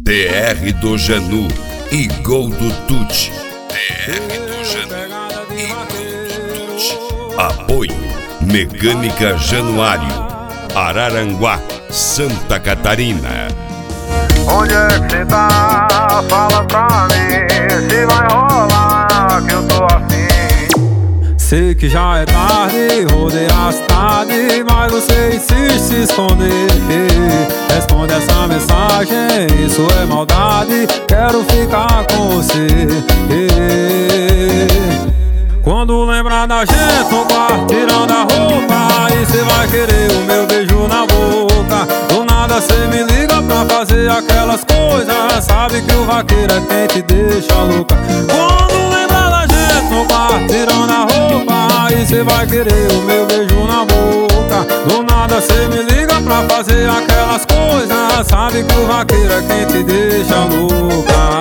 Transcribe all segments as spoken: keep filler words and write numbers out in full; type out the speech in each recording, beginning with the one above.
D R do Janu e Gol do Tuti. D R do Janu e Gol do Tuti. Apoio Mecânica Januário, Araranguá, Santa Catarina. Onde é que cê tá? Fala pra mim se vai rolar que eu tô afim. Sei que já é tarde, rodei a cidade, mas você insiste em se esconder. Responde essa mensagem, isso é maldade, quero ficar com você. Quando lembrar da gente no quarto, tirando a roupa, aí cê vai querer o meu beijo na boca. Do nada cê me liga pra fazer aquelas coisas, sabe que o vaqueiro é quem te deixa louca. Quando lembrar da gente no quarto, tirando a roupa, aí cê vai querer o meu beijo na boca. Do nada cê me liga pra fazer aquelas coisas, sabe que o vaqueiro é quem te deixa louca.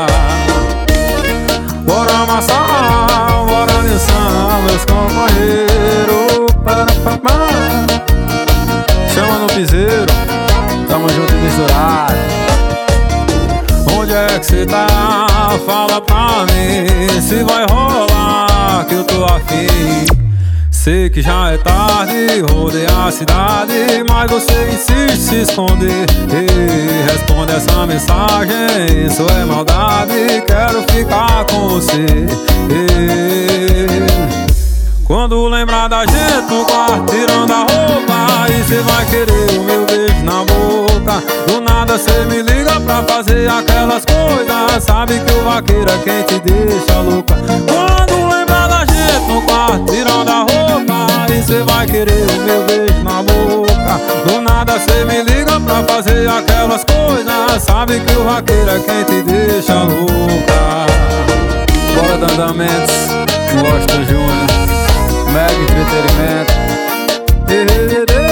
Bora amassar, bora dançar, meus companheiros. Para, para, para. Chama no piseiro, tamo junto e misturado. Onde é que cê tá? Fala pra mim se vai rolar que eu tô afim. Sei que já é tarde, rodei a cidade, mas você insiste em se esconder. Ei, responde essa mensagem, isso é maldade, quero ficar com você. Ei, quando lembrar da gente no quarto, tirando a roupa, aí cê vai querer o meu beijo na boca. Do nada cê me liga pra fazer aquelas coisas, sabe que o vaqueiro é quem te deixa louca. Quando lembrar da gente no quarto, tirando a roupa, aí cê vai querer o meu beijo na boca. Do nada cê me liga pra fazer aquelas coisas, sabe que o vaqueiro é quem te deixa louca. Bora Dandamentos, Washington Júnior, Mega Entretenimento.